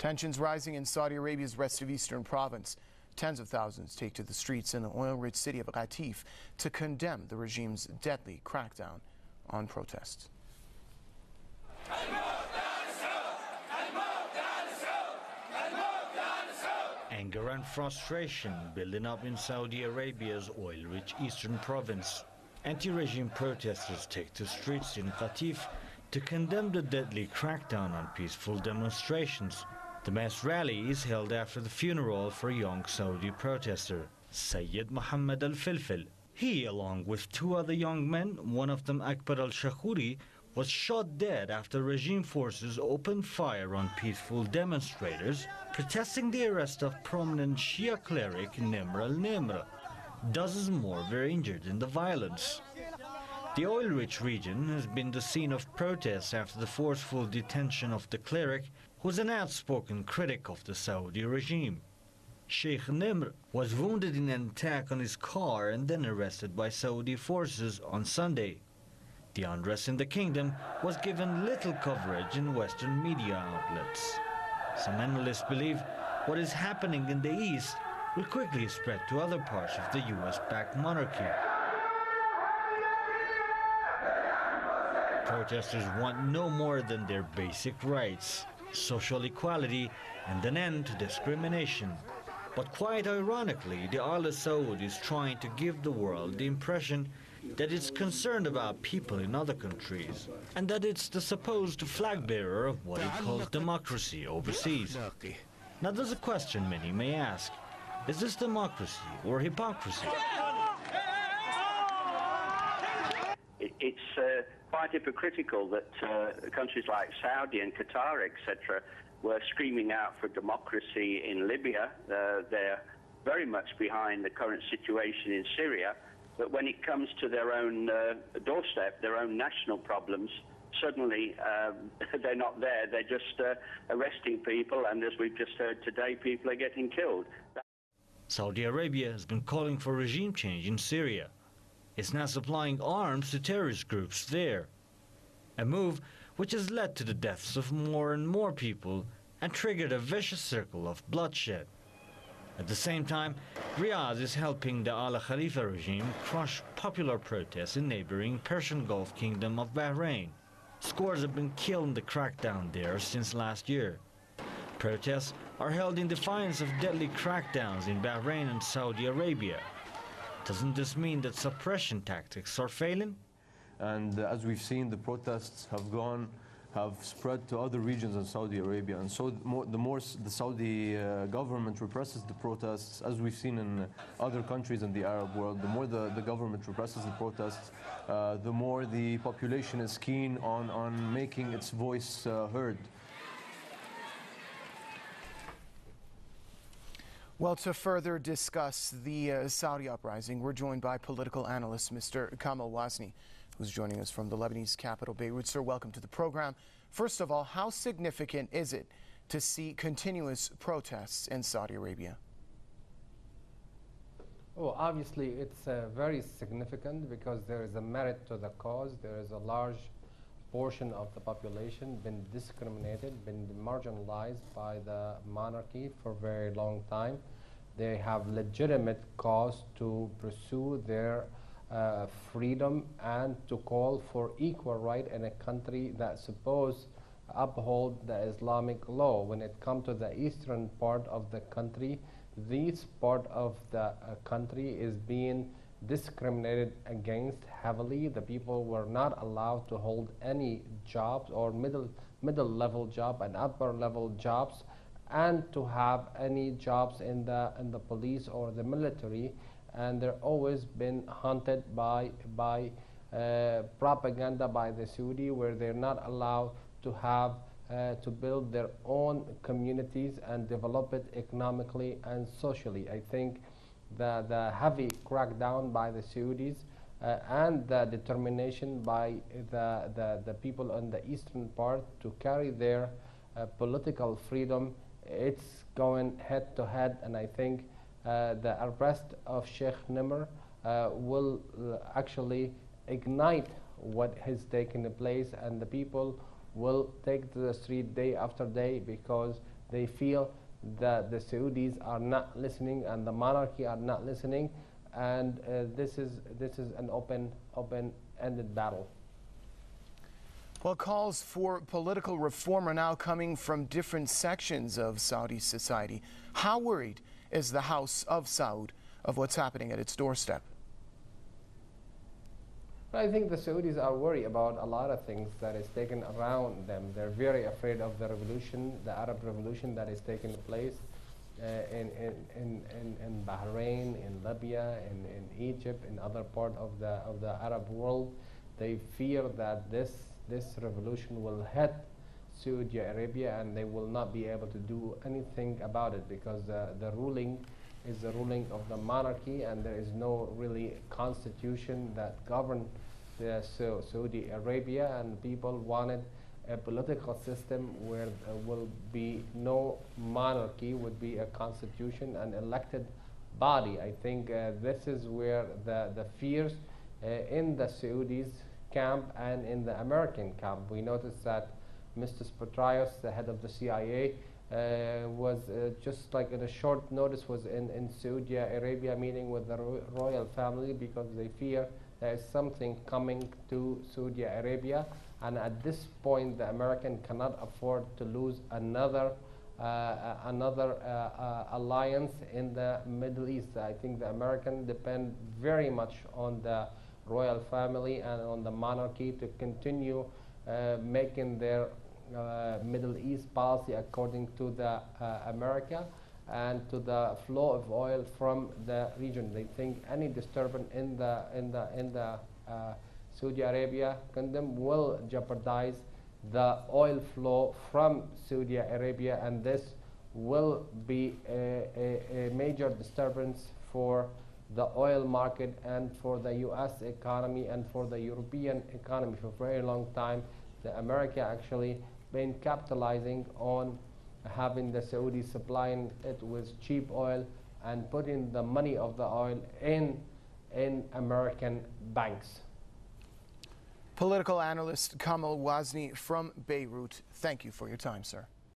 Tensions rising in Saudi Arabia's rest of eastern province. Tens of thousands take to the streets in the oil-rich city of Qatif to condemn the regime's deadly crackdown on protests. Anger and frustration building up in Saudi Arabia's oil-rich eastern province. Anti-regime protesters take to streets in Qatif to condemn the deadly crackdown on peaceful demonstrations. The mass rally is held after the funeral for a young Saudi protester, Sayyid Mohammed al-Filfil. He, along with two other young men, one of them Akbar al-Shakhuri, was shot dead after regime forces opened fire on peaceful demonstrators protesting the arrest of prominent Shia cleric Nimr al-Nimr. Dozens more were injured in the violence. The oil-rich region has been the scene of protests after the forceful detention of the cleric, who's an outspoken critic of the Saudi regime. Sheikh Nimr was wounded in an attack on his car and then arrested by Saudi forces on Sunday. The unrest in the kingdom was given little coverage in Western media outlets. Some analysts believe what is happening in the East will quickly spread to other parts of the US-backed monarchy. Protesters want no more than their basic rights, social equality, and an end to discrimination. But quite ironically, the Al Saud is trying to give the world the impression that it's concerned about people in other countries, and that it's the supposed flag bearer of what it calls democracy overseas. Now there's a question many may ask. Is this democracy or hypocrisy? It's quite hypocritical that countries like Saudi and Qatar, etc., were screaming out for democracy in Libya. They're very much behind the current situation in Syria. But when it comes to their own doorstep, their own national problems, suddenly they're not there. They're just arresting people, and as we've just heard today, people are getting killed. Saudi Arabia has been calling for regime change in Syria. It's now supplying arms to terrorist groups there. A move which has led to the deaths of more and more people and triggered a vicious circle of bloodshed. At the same time, Riyadh is helping the Al Khalifa regime crush popular protests in neighboring Persian Gulf kingdom of Bahrain. Scores have been killed in the crackdown there since last year. Protests are held in defiance of deadly crackdowns in Bahrain and Saudi Arabia. Doesn't this mean that suppression tactics are failing? And as we've seen, the protests have spread to other regions in Saudi Arabia. And so the more the Saudi government represses the protests, as we've seen in other countries in the Arab world, the more the government represses the protests, the more the population is keen on making its voice heard. Well, to further discuss the Saudi uprising, we're joined by political analyst Mr. Kamal Wasni, who's joining us from the Lebanese capital, Beirut. Sir, welcome to the program. First of all, how significant is it to see continuous protests in Saudi Arabia? Well, obviously, it's very significant because there is a merit to the cause. There is a large portion of the population been discriminated, been marginalized by the monarchy for a very long time. They have legitimate cause to pursue their freedom and to call for equal right in a country that suppose uphold the Islamic law. When it comes to the eastern part of the country, this part of the country is being discriminated against heavily. The people were not allowed to hold any jobs or middle level job and upper level jobs, and to have any jobs in the police or the military. And they're always been haunted by propaganda by the Saudi, where they're not allowed to have to build their own communities and develop it economically and socially. I think the heavy crackdown by the Saudis and the determination by the people on the eastern part to carry their political freedom, it's going head to head. And I think the arrest of Sheikh Nimr will actually ignite what has taken place, and the people will take to the street day after day because they feel that the Saudis are not listening and the monarchy are not listening, and this is an open-ended battle. Well, calls for political reform are now coming from different sections of Saudi society. How worried is the House of Saud of what's happening at its doorstep? I think the Saudis are worried about a lot of things that is taken around them. They're very afraid of the revolution, the Arab revolution that is taking place in Bahrain, in Libya, in Egypt, in other part of the Arab world. They fear that this revolution will hit Saudi Arabia and they will not be able to do anything about it, because the ruling is the ruling of the monarchy, and there is no really constitution that governs Saudi Arabia, and people wanted a political system where there will be no monarchy, would be a constitution and elected body. I think this is where the fears in the Saudis camp and in the American camp. We noticed that Mr. Petraeus, the head of the CIA, was just like in a short notice was in Saudi Arabia meeting with the royal family, because they fear there is something coming to Saudi Arabia, and at this point the American cannot afford to lose another alliance in the Middle East. I think the American depend very much on the royal family and on the monarchy to continue making their Middle East policy according to the America and to the flow of oil from the region. They think any disturbance in the Saudi Arabia kingdom will jeopardize the oil flow from Saudi Arabia, and this will be a major disturbance for the oil market and for the US economy and for the European economy. For a very long time, the America actually been capitalizing on having the Saudis supplying it with cheap oil and putting the money of the oil in American banks. Political analyst Kamal Wazni from Beirut, thank you for your time, sir.